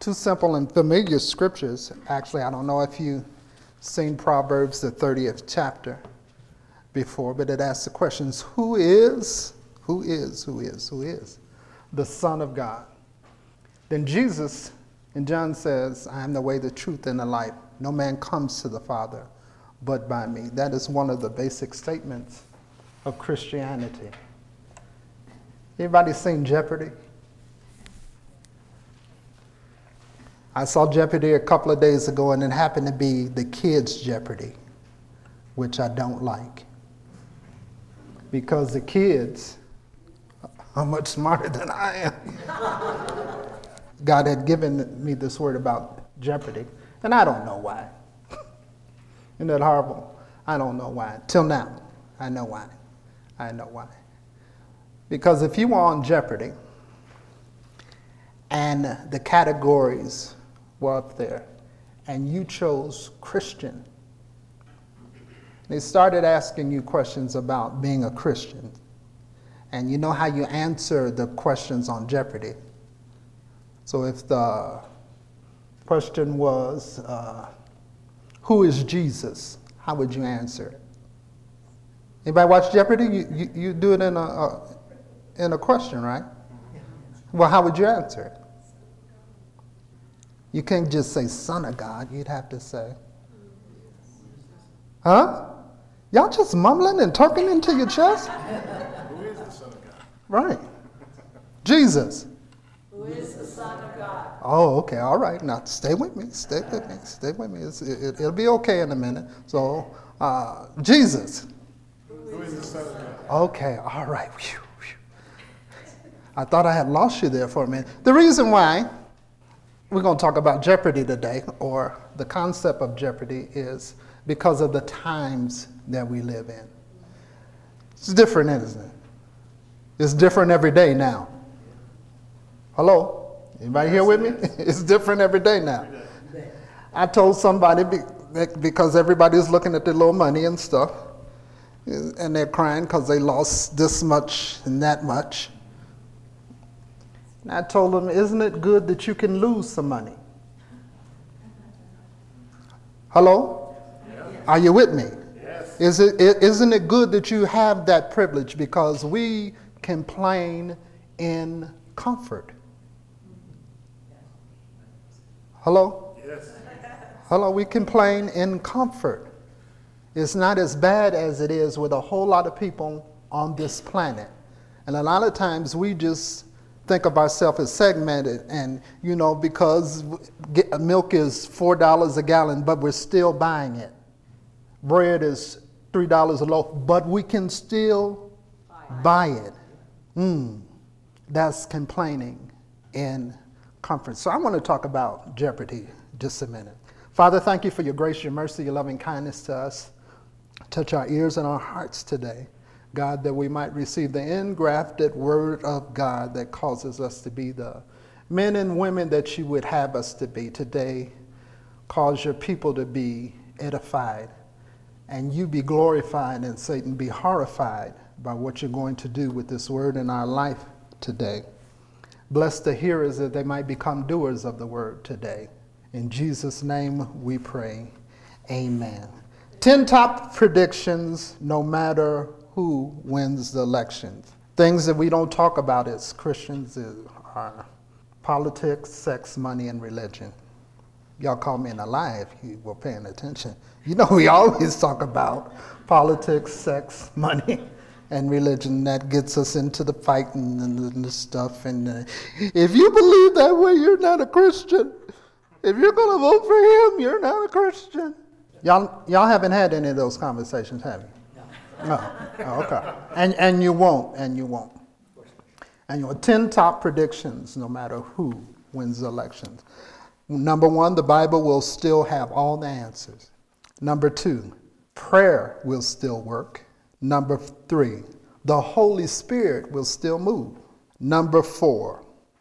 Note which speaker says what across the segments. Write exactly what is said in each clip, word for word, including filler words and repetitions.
Speaker 1: Two simple and familiar scriptures. Actually, I don't know if you've seen Proverbs, the thirtieth chapter before, but it asks the questions, who is, who is, who is, who is the Son of God? Then Jesus in John says, I am the way, the truth, and the life. No man comes to the Father but by me. That is one of the basic statements of Christianity. Anybody seen Jeopardy? I saw Jeopardy a couple of days ago, and it happened to be the kids' Jeopardy, which I don't like. Because the kids are much smarter than I am. God had given me this word about Jeopardy, and I don't know why. Isn't that horrible? I don't know why. Till now, I know why. I know why. Because if you were on Jeopardy, and the categories were up there, and you chose Christian, they started asking you questions about being a Christian. And you know how you answer the questions on Jeopardy. So if the question was, uh, who is Jesus? How would you answer it? Anybody watch Jeopardy? You, you, you do it in a, a, in a question, right? Well, how would you answer it? You can't just say Son of God. You'd have to say, huh? Y'all just mumbling and talking into your chest?
Speaker 2: Who is the Son of God?
Speaker 1: Right. Jesus.
Speaker 3: Who is the Son of God?
Speaker 1: Oh, okay. All right. Now, stay with me. Stay with me. Stay with me. It's, it, it'll be okay in a minute. So, uh, Jesus.
Speaker 2: Who is the Son of God?
Speaker 1: Okay. All right. Whew, whew. I thought I had lost you there for a minute. The reason why we're going to talk about Jeopardy today, or the concept of Jeopardy, is because of the times that we live in. It's different, isn't it? It's different every day now. Hello? Anybody here with me? It's different every day now. I told somebody, because everybody's looking at their little money and stuff, and they're crying because they lost this much and that much. And I told them, isn't it good that you can lose some money? Hello? Are you with me?
Speaker 2: Yes.
Speaker 1: Is it, isn't it good that you have that privilege? Because we complain in comfort. Hello?
Speaker 2: Yes.
Speaker 1: Hello, we complain in comfort. It's not as bad as it is with a whole lot of people on this planet. And a lot of times we just think of ourselves as segmented, and, you know, because milk is four dollars a gallon, but we're still buying it. Bread is three dollars a loaf, but we can still buy it. Mm, that's complaining in comfort. So I want to talk about Jeopardy just a minute. Father, thank you for your grace, your mercy, your loving kindness to us. Touch our ears and our hearts today, God, that we might receive the engrafted word of God that causes us to be the men and women that you would have us to be today. Cause your people to be edified, and you be glorified, and Satan be horrified by what you're going to do with this word in our life today. Bless the hearers that they might become doers of the word today. In Jesus' name we pray. Amen. Ten top predictions, no matter who wins the elections. Things that we don't talk about as Christians are politics, sex, money, and religion. Y'all call me in a lie if you were paying attention. You know, we always talk about politics, sex, money, and religion. That gets us into the fighting and the stuff. And uh, if you believe that way, you're not a Christian. If you're going to vote for him, you're not a Christian. Y'all, y'all haven't had any of those conversations, have you? No. Oh, okay. And and you won't, and you won't. And your ten top predictions, no matter who wins the elections. Number one, the Bible will still have all the answers. Number two, prayer will still work. Number three, the Holy Spirit will still move. Number four,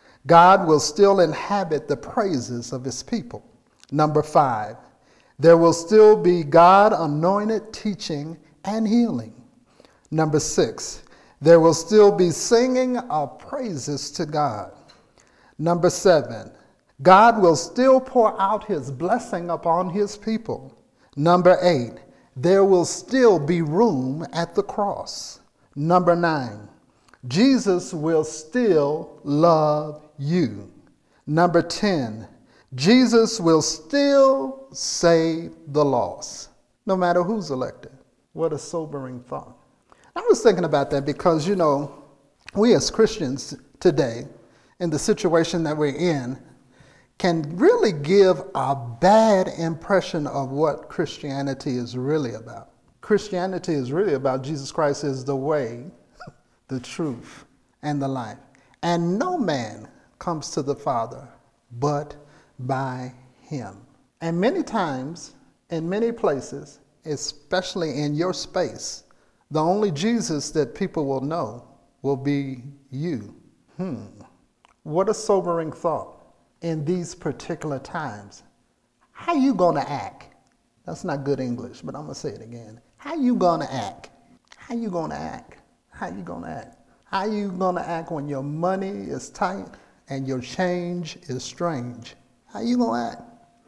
Speaker 1: God will still inhabit the praises of his people. Number five, there will still be God-anointed teaching and healing. Number six, there will still be singing of praises to God. Number seven, God will still pour out his blessing upon his people. Number eight, there will still be room at the cross. Number nine, Jesus will still love you. Number ten, Jesus will still save the lost, no matter who's elected. What a sobering thought. I was thinking about that because, you know, we as Christians today, in the situation that we're in, can really give a bad impression of what Christianity is really about. Christianity is really about Jesus Christ is the way, the truth, and the life. And no man comes to the Father but by him. And many times, in many places, especially in your space, the only Jesus that people will know will be you. Hmm. What a sobering thought in these particular times. How you gonna act? That's not good English, but I'm gonna say it again. How you gonna act? How you gonna act? How you gonna act? How you gonna act when your money is tight and your change is strange? How you gonna act?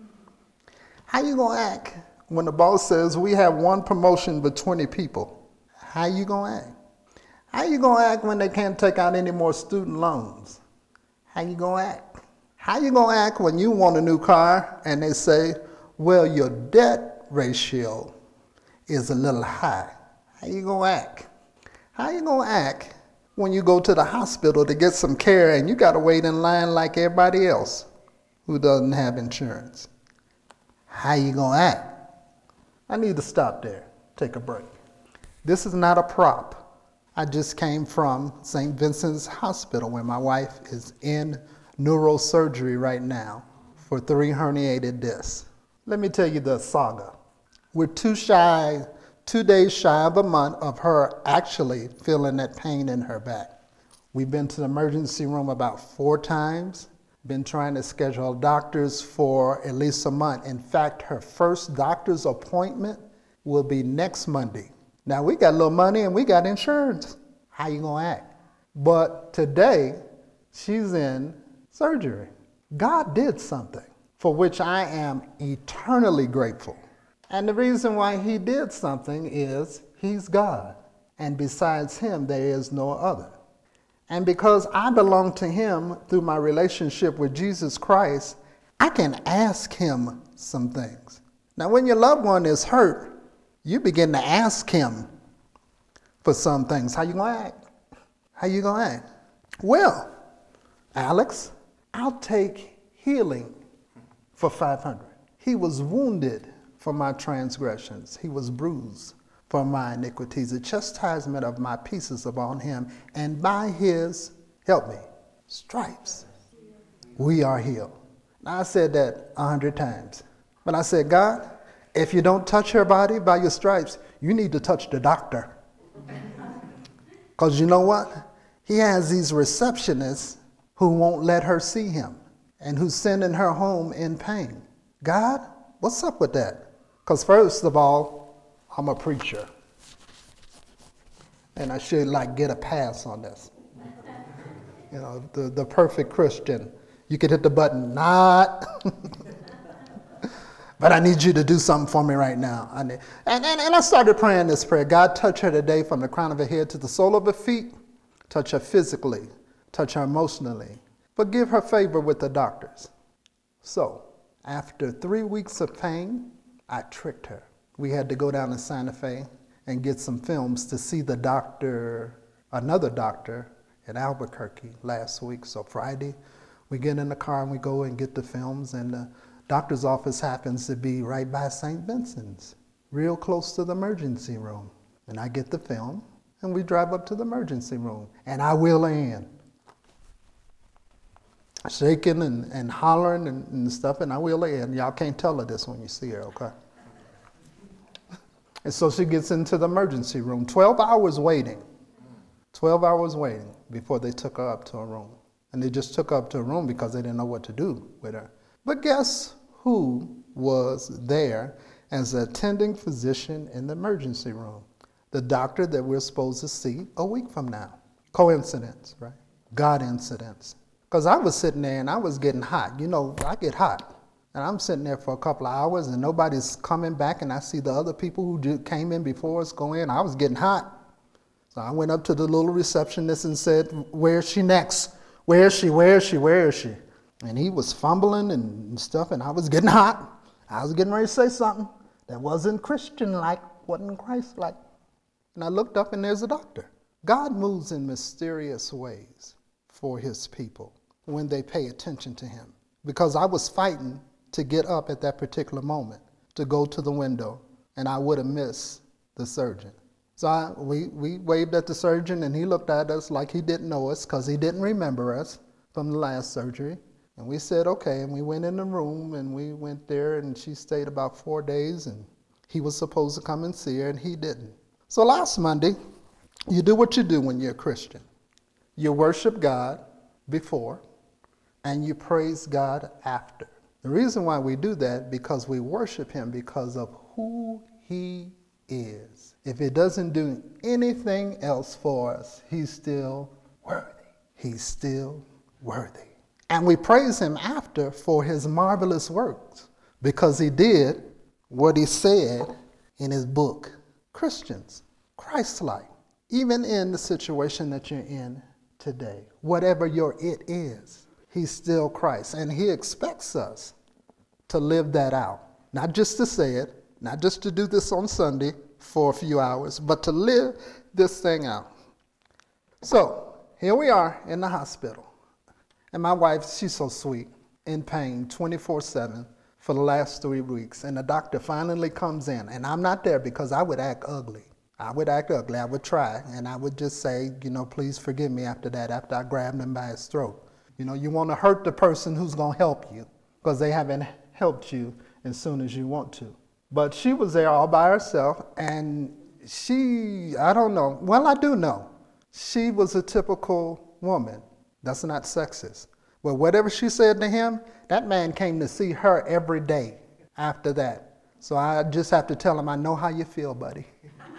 Speaker 1: How you gonna act when the boss says we have one promotion but twenty people? How you gonna act? How you gonna act when they can't take out any more student loans? How you gonna act? How you gonna act when you want a new car and they say, well, your debt ratio is a little high? How you gonna act? How you gonna act when you go to the hospital to get some care and you gotta wait in line like everybody else who doesn't have insurance? How you gonna act? I need to stop there, take a break. This is not a prop. I just came from Saint Vincent's Hospital where my wife is in neurosurgery right now for three herniated discs. Let me tell you the saga. We're too shy, two days shy of a month of her actually feeling that pain in her back. We've been to the emergency room about four times, been trying to schedule doctors for at least a month. In fact, her first doctor's appointment will be next Monday. Now, we got a little money and we got insurance. How you gonna act? But today, she's in surgery. God did something for which I am eternally grateful. And the reason why he did something is he's God. And besides him, there is no other. And because I belong to him through my relationship with Jesus Christ, I can ask him some things. Now, when your loved one is hurt, you begin to ask him for some things. How you gonna act? How you gonna act? Well, Alex, I'll take healing for five hundred. He was wounded for my transgressions. He was bruised for my iniquities. The chastisement of my peace is upon him, and by his, help me, stripes, we are healed. Now, I said that a hundred times, but I said, God, if you don't touch her body by your stripes, you need to touch the doctor. Because you know what? He has these receptionists who won't let her see him and who's sending her home in pain. God, what's up with that? Because first of all, I'm a preacher. And I should like get a pass on this. You know, the, the perfect Christian. You could hit the button, not. But I need you to do something for me right now. I need, and, and, and I started praying this prayer. God, touch her today from the crown of her head to the sole of her feet. Touch her physically. Touch her emotionally. But give her favor with the doctors. So, after three weeks of pain, I tricked her. We had to go down to Santa Fe and get some films to see the doctor, another doctor at Albuquerque last week. So Friday, we get in the car and we go and get the films, and the doctor's office happens to be right by Saint Vincent's, real close to the emergency room. And I get the film, and we drive up to the emergency room, and I wheel her in. Shaking and, and hollering and, and stuff, and I wheel her in. Y'all can't tell her this when you see her, okay? And so she gets into the emergency room, twelve hours waiting, twelve hours waiting before they took her up to a room. And they just took her up to a room because they didn't know what to do with her. But guess who was there as the attending physician in the emergency room? The doctor that we're supposed to see a week from now. Coincidence, right? God incidents. Because I was sitting there and I was getting hot. You know, I get hot. And I'm sitting there for a couple of hours and nobody's coming back, and I see the other people who just came in before us go in. I was getting hot. So I went up to the little receptionist and said, where is she next? Where is she? Where is she? Where is she? And he was fumbling and stuff, and I was getting hot. I was getting ready to say something that wasn't Christian-like, wasn't Christ-like. And I looked up and there's a doctor. God moves in mysterious ways for his people when they pay attention to him. Because I was fighting to get up at that particular moment, to go to the window, and I would have missed the surgeon. So I, we, we waved at the surgeon, and he looked at us like he didn't know us because he didn't remember us from the last surgery. And we said, okay, and we went in the room, and we went there, and she stayed about four days, and he was supposed to come and see her, and he didn't. So last Monday, you do what you do when you're a Christian. You worship God before, and you praise God after. The reason why we do that, because we worship him because of who he is. If it doesn't do anything else for us, he's still worthy. He's still worthy. And we praise him after for his marvelous works, because he did what he said in his book. Christians, Christ-like, even in the situation that you're in today, whatever your it is, he's still Christ. And he expects us to live that out. Not just to say it, not just to do this on Sunday for a few hours, but to live this thing out. So here we are in the hospital. And my wife, she's so sweet, in pain twenty-four seven for the last three weeks. And the doctor finally comes in. And I'm not there because I would act ugly. I would act ugly. I would try. And I would just say, you know, please forgive me after that, after I grabbed him by his throat. You know, you want to hurt the person who's going to help you because they haven't helped you as soon as you want to. But she was there all by herself, and she, I don't know, well, I do know. She was a typical woman. That's not sexist. Well, whatever she said to him, that man came to see her every day after that. So I just have to tell him, I know how you feel, buddy.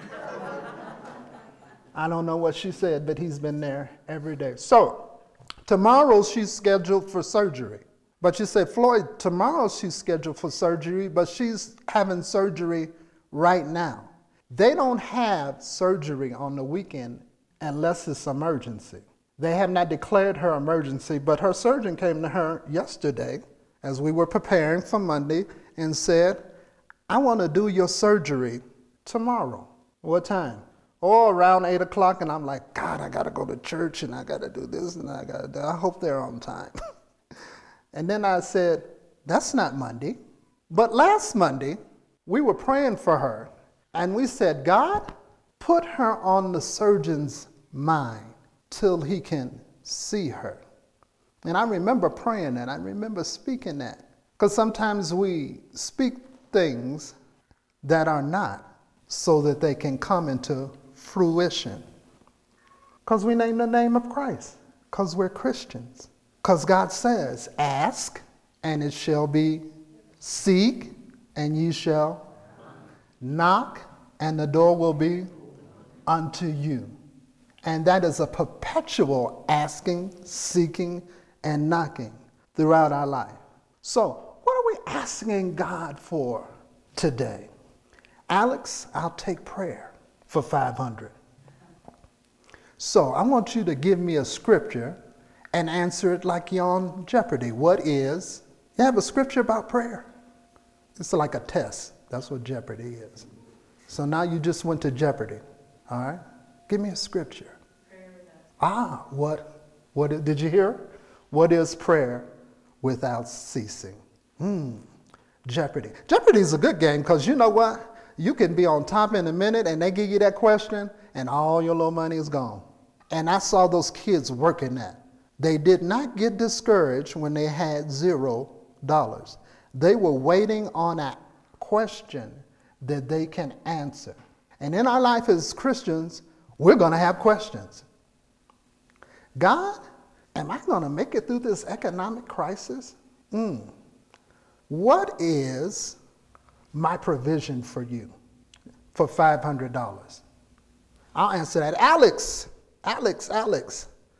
Speaker 1: I don't know what she said, but he's been there every day. So tomorrow she's scheduled for surgery. But you say, Floyd, tomorrow she's scheduled for surgery, but she's having surgery right now. They don't have surgery on the weekend unless it's emergency. They have not declared her emergency, but her surgeon came to her yesterday as we were preparing for Monday and said, I want to do your surgery tomorrow. What time? Oh, around eight o'clock. And I'm like, God, I got to go to church and I got to do this and I got to do, I hope they're on time. And then I said, that's not Monday. But last Monday, we were praying for her. And we said, God, put her on the surgeon's mind till he can see her. And I remember praying that. I remember speaking that. Because sometimes we speak things that are not so that they can come into fruition. Because we name the name of Christ. Because we're Christians. Because God says, ask, and it shall be, seek, and ye shall knock, and the door will be unto you. And that is a perpetual asking, seeking, and knocking throughout our life. So what are we asking God for today? Alex, I'll take prayer for five hundred. So I want you to give me a scripture and answer it like you're on Jeopardy. What is, you have a scripture about prayer? It's like a test. That's what Jeopardy is. So now you just went to Jeopardy. All right? Give me a scripture. Ah, what, what did you hear? What is prayer without ceasing? Hmm, Jeopardy. Jeopardy is a good game because you know what? You can be on top in a minute and they give you that question and all your little money is gone. And I saw those kids working that. They did not get discouraged when they had zero dollars. They were waiting on a question that they can answer. And in our life as Christians, we're going to have questions. God, am I going to make it through this economic crisis? Mm. What is my provision for you for five hundred dollars? I'll answer that. Alex, Alex, Alex,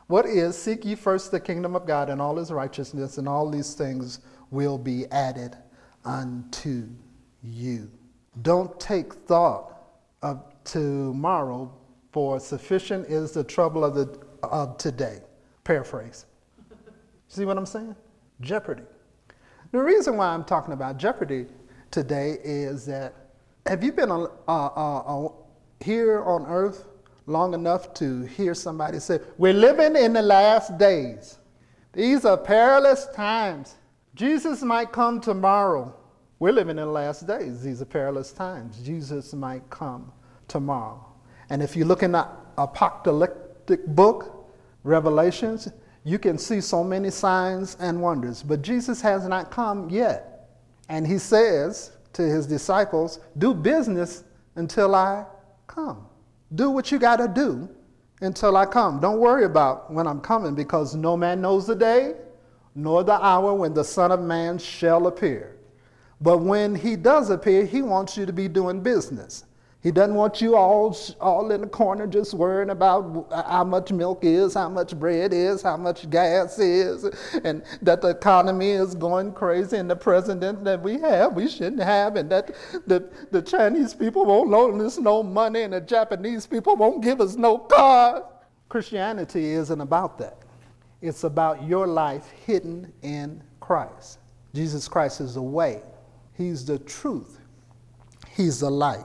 Speaker 1: What is, seek ye first the kingdom of God and all his righteousness, and all these things will be added unto you. Don't take thought of tomorrow, for sufficient is the trouble of, the, of today. Paraphrase. See what I'm saying? Jeopardy. The reason why I'm talking about jeopardy today is that, have you been uh, uh, uh, here on earth long enough to hear somebody say, we're living in the last days. These are perilous times. Jesus might come tomorrow. We're living in the last days. These are perilous times. Jesus might come tomorrow. And if you look in the apocalyptic book, Revelations, you can see so many signs and wonders. But Jesus has not come yet. And he says to his disciples, do business until I come. Do what you got to do until I come. Don't worry about when I'm coming, because no man knows the day nor the hour when the Son of Man shall appear. But when he does appear, he wants you to be doing business. He doesn't want you all, all in the corner just worrying about how much milk is, how much bread is, how much gas is, and that the economy is going crazy, and the president that we have, we shouldn't have, and that the, the Chinese people won't loan us no money, and the Japanese people won't give us no car. Christianity isn't about that. It's about your life hidden in Christ. Jesus Christ is the way. He's the truth. He's the light.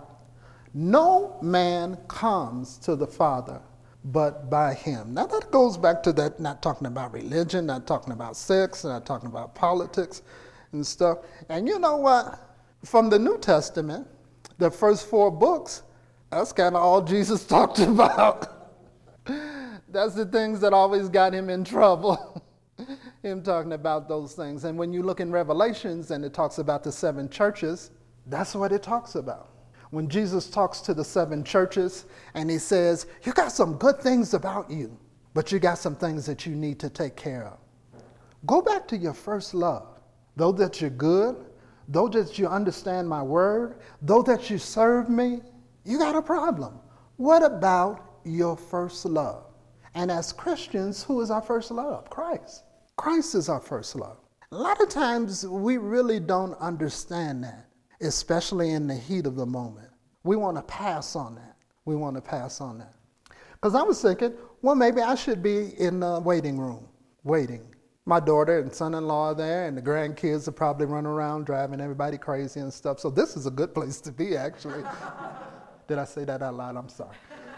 Speaker 1: No man comes to the Father but by him. Now that goes back to that, not talking about religion, not talking about sex, not talking about politics and stuff. And you know what? From the New Testament, the first four books, that's kind of all Jesus talked about. That's the things that always got him in trouble. Him talking about those things. And when you look in Revelations and it talks about the seven churches, that's what it talks about. When Jesus talks to the seven churches and he says, you got some good things about you, but you got some things that you need to take care of. Go back to your first love. Though that you're good, though that you understand my word, though that you serve me, you got a problem. What about your first love? And as Christians, who is our first love? Christ. Christ is our first love. A lot of times we really don't understand that, especially in the heat of the moment. We want to pass on that. We want to pass on that. Because I was thinking, well, maybe I should be in the waiting room, waiting. My daughter and son-in-law are there, and the grandkids are probably running around driving everybody crazy and stuff. So this is a good place to be, actually. Did I say that out loud? I'm sorry.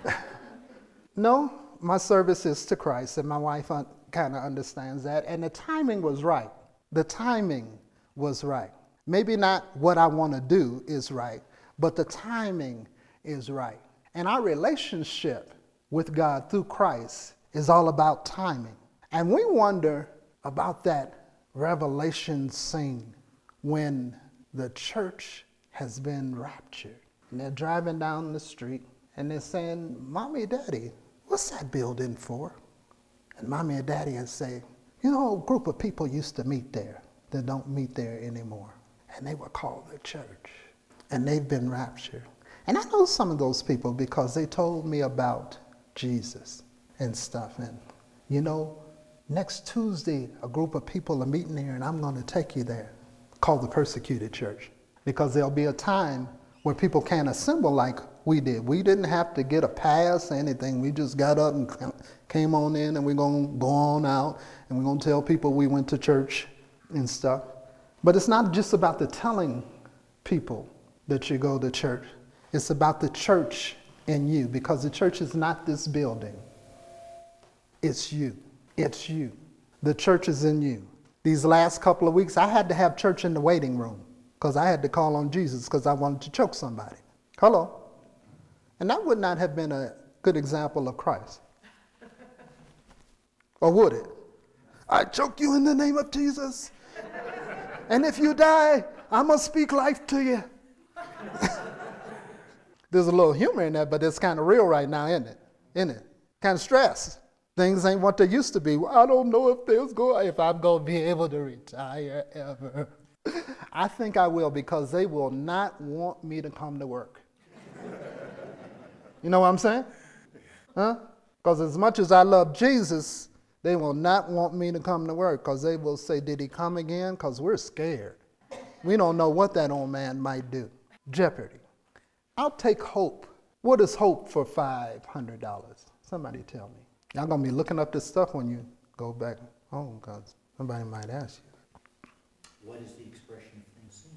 Speaker 1: No, my service is to Christ, and my wife un- kind of understands that. And the timing was right. The timing was right. Maybe not what I want to do is right, but the timing is right. And our relationship with God through Christ is all about timing. And we wonder about that revelation scene when the church has been raptured. And they're driving down the street and they're saying, Mommy, Daddy, what's that building for? And Mommy and Daddy would say, you know, a group of people used to meet there that don't meet there anymore. And they were called the church. And they've been raptured. And I know some of those people because they told me about Jesus and stuff. And, you know, next Tuesday, a group of people are meeting there, and I'm going to take you there, called the persecuted church. Because there'll be a time where people can't assemble like we did. We didn't have to get a pass or anything. We just got up and came on in, and we're going to go on out, and we're going to tell people we went to church and stuff. But it's not just about the telling people that you go to church. It's about the church in you, because the church is not this building. It's you. It's you. The church is in you. These last couple of weeks, I had to have church in the waiting room because I had to call on Jesus because I wanted to choke somebody. Hello? And that would not have been a good example of Christ. Or would it? I choke you in the name of Jesus. And if you die, I'm going to speak life to you. There's a little humor in that, but it's kind of real right now, isn't it? Isn't it? Kind of stress. Things ain't what they used to be. Well, I don't know if there's going, if I'm going to be able to retire ever. I think I will, because they will not want me to come to work. You know what I'm saying? Huh? Because as much as I love Jesus, They will not want me to come to work because they will say, did he come again? Because we're scared. We don't know what that old man might do. Jeopardy. I'll take hope. What is hope for five hundred dollars? Somebody tell me. Y'all going to be looking up this stuff when you go back home because somebody might ask you.
Speaker 4: What is the expression of things seen?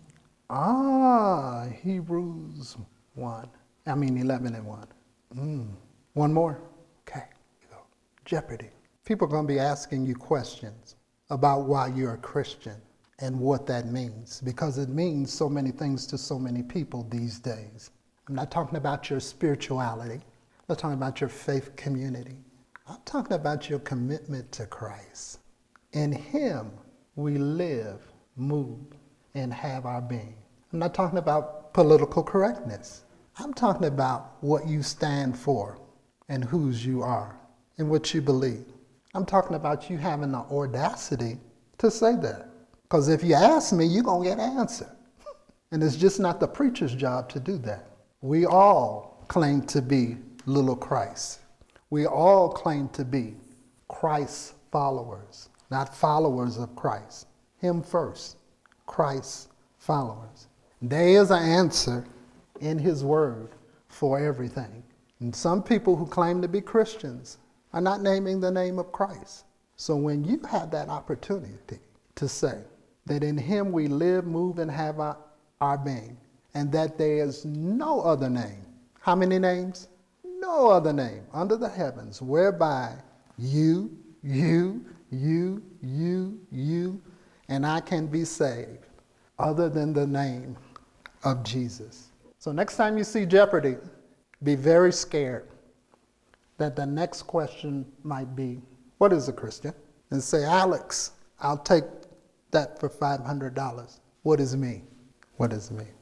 Speaker 1: Ah, Hebrews one. I mean eleven and one. Mm. One more? Okay. You go. Jeopardy. People are going to be asking you questions about why you're a Christian and what that means, because it means so many things to so many people these days. I'm not talking about your spirituality. I'm not talking about your faith community. I'm talking about your commitment to Christ. In him we live, move, and have our being. I'm not talking about political correctness. I'm talking about what you stand for and whose you are and what you believe. I'm talking about you having the audacity to say that. Because if you ask me, you're going to get an answer. And it's just not the preacher's job to do that. We all claim to be little Christ. We all claim to be Christ's followers, not followers of Christ. Him first, Christ's followers. There is an answer in his word for everything. And some people who claim to be Christians are not naming the name of Christ. So when you have that opportunity to say that in him we live, move, and have our, our being, and that there is no other name. How many names? No other name under the heavens whereby you, you, you, you, you, and I can be saved other than the name of Jesus. So next time you see Jeopardy, be very scared that the next question might be, what is a Christian? And say, Alex, I'll take that for five hundred dollars. What is me? What is me?